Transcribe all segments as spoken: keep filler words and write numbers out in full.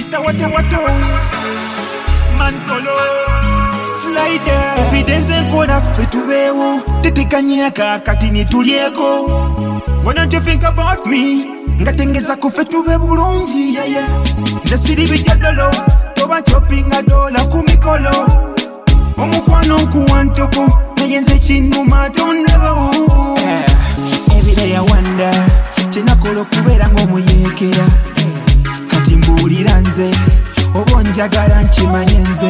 Mister Wato Wato Mankolo Slider Evidence nkona ffe tubeewo tetekanyeka kati nitulyeko. Why don't you think about me? Ngatengeza kufe tube bulungi yeah yeah. Ndasiri bijadolo toba choppinga dola kumikolo. Omukwano nkuwantoko nayenze kinuma don't never every day I wonder kinakola okubeera ng'omuyekera kati mbuulira nze oba onjagala nkimanye nze.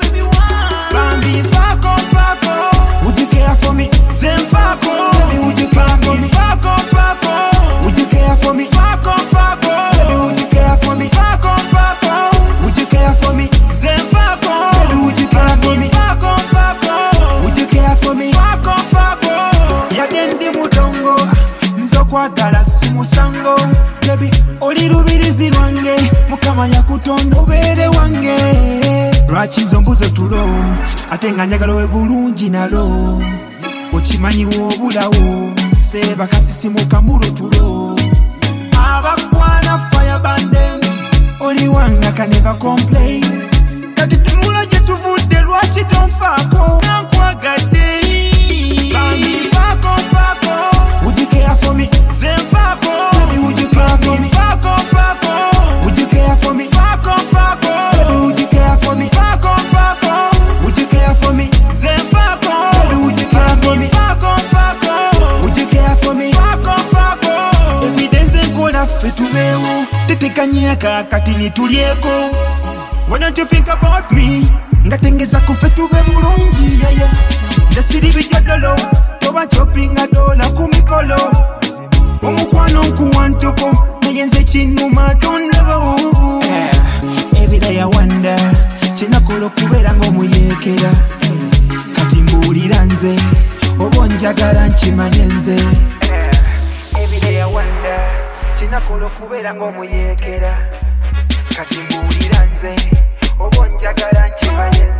Bambi nfaako nfaako would you care for me? Nze nfaako baby would you care for me? Nfaako nfaako would you care for me? Nfaako nfaako baby would you care for me? Nfaako nfaako would you care for me? Nze nfaako baby would you care for me? Nfaako nfaako would you care for me? Nfaako nfaako yadde ndi mudongo nze okwagala si musango baby oli lubirizi lwange mukama yakutonda obeere wange. Lwaki nzo mbuzo tulo ate nga njagala we bulungi nalo okimanyiwo obulawo seeba kasisimuka mbulo tulo abakwana fire bande oli wanga kaneva complain kati tumula gye tuvudde lwaki tonfaako nankwagadde bambi nfaako nfaako would you care for me? Nze nfaako baby would you care for me? Nfaako nfaako would you care for me? Nfaako nfaako baby would you care for me? Nfaako nfaako would you care for me? Nze nfaako baby would you care for me? Nfaako nfaako would you care for me? Nfaako nfaako evidence nkola ffe tubeewo tetekanyeka kati nitulyeko. Why don't you think about me? Ngatengeza kufe tube bulungi yeah yeah. Ndasiri bijadolo toba choppinga dola kumikolo. Omukwano nkuwantoko nayenze kinuma don't never every day I wonder kinakola okubeera ng'omuyekera kati mbuulira nze oba onjagala nkimanye nze. Every day I wonder kinakola okubeera ng'omuyekera kati mbuulira nze oba onjagala nkimanye nze.